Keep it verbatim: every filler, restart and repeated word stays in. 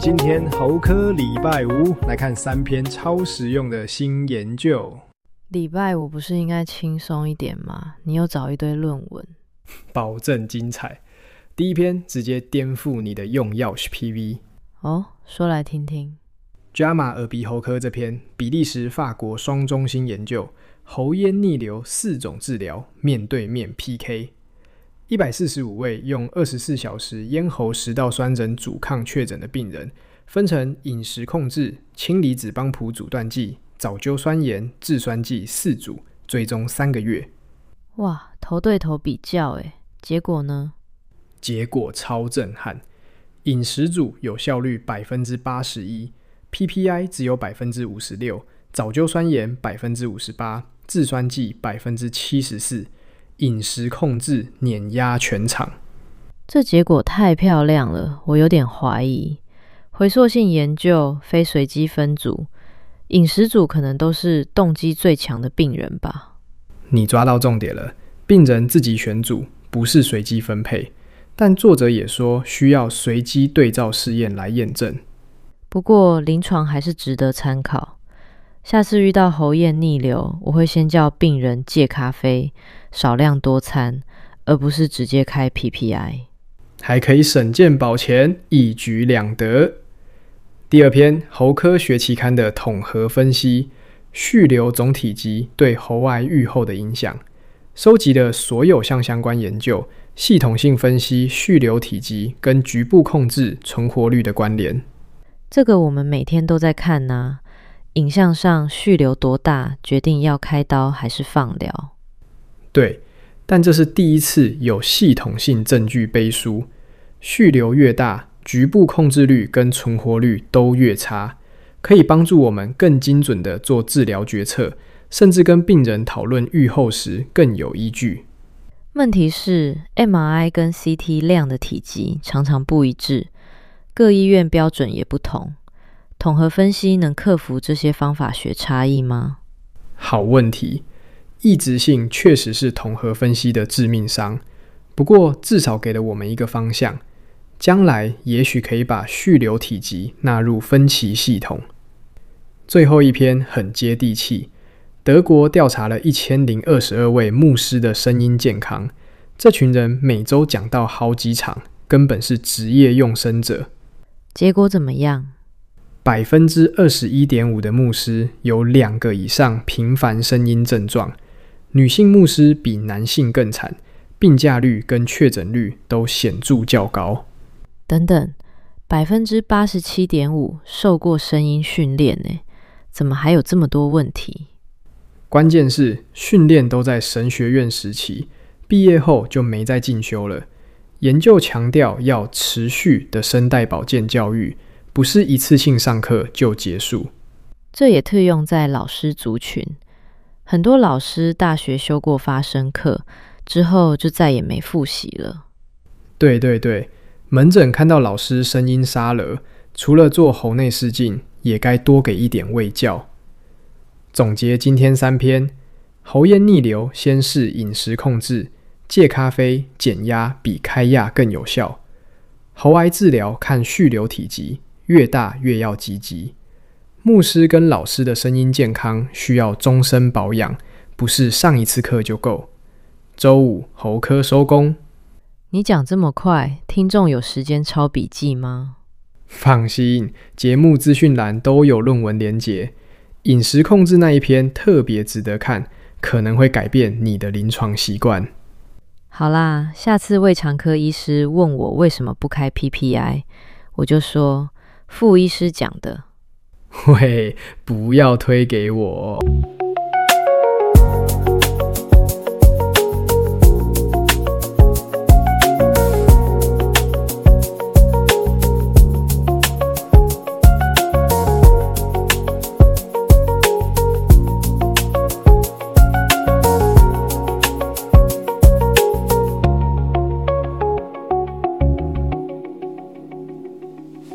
今天猴科礼拜五来看三篇超实用的新研究。 礼拜五不是应该轻松一点吗？你又找一堆论文， 保证精彩。第一篇直接颠覆你的用药 H P V。 哦，说来听听。 伽马耳鼻喉科这篇比利时法国双中心研究，喉咽逆流四种治疗面对面 P K。一百四十五位用二十四小时咽喉食道酸疹阻抗确诊的病人，分成饮食控制、氢离子帮谱阻断剂、藻臼酸盐、制酸剂四组，追踪三个月。 哇，头对头比较耶，结果呢？ 结果超震撼，饮食组有效率 百分之八十一， P P I 只有 百分之五十六， 藻臼酸盐 百分之五十八， 制酸剂 百分之七十四，饮食控制碾压全场。 这结果太漂亮了，我有点怀疑。回溯性研究，非随机分组，饮食组可能都是动机最强的病人吧？ 你抓到重点了，病人自己选组，不是随机分配。但作者也说需要随机对照试验来验证。 不过临床还是值得参考。下次遇到喉咽逆流，我会先叫病人戒咖啡，少量多餐，而不是直接开 P P I。 还可以省健保钱，一举两得。第二篇喉科学期刊的统合分析，蓄留总体积对喉癌预后的影响，收集了所有项相关研究，系统性分析蓄留体积跟局部控制存活率的关联。 这个我们每天都在看啊，影像上蓄留多大决定要开刀还是放疗。 对，但这是第一次有系统性证据背书，蓄留越大，局部控制率跟存活率都越差，可以帮助我们更精准的做治疗决策，甚至跟病人讨论预后时更有依据。 问题是 M R I 跟 C T 量的体积常常不一致，各医院标准也不同。统合分析能克服这些方法学差异吗？ 好问题，异质性确实是统合分析的致命伤，不过至少给了我们一个方向，将来也许可以把蓄留体积纳入分期系统。最后一篇很接地气，德国调查了一千零二十二位牧师的声音健康，这群人每周讲到好几场，根本是职业用声者。 结果怎么样？ 百分之二十一点五 的牧师有两个以上频繁声音症状，女性牧师比男性更惨，病假率跟确诊率都显著较高。 等等， 百分之八十七点五 受过声音训练耶，怎么还有这么多问题？ 关键是训练都在神学院时期，毕业后就没再进修了。研究强调要持续的声带保健教育，不是一次性上课就结束。 这也特用在老师族群，很多老师大学修过发声课之后就再也没复习了。 对对对，门诊看到老师声音沙了，除了做喉内视镜，也该多给一点卫教。总结今天三篇，喉咽逆流先是饮食控制，戒咖啡减压比开压更有效。喉癌治疗看蓄留体积，越大越要积极。牧师跟老师的声音健康需要终身保养，不是上一次课就够。周五喉科收工。 你讲这么快，听众有时间抄笔记吗？ 放心，节目资讯栏都有论文连结。饮食控制那一篇特别值得看，可能会改变你的临床习惯。 好啦，下次胃肠科医师问我为什么不开 P P I， 我就说副医师讲的。 喂，不要推给我。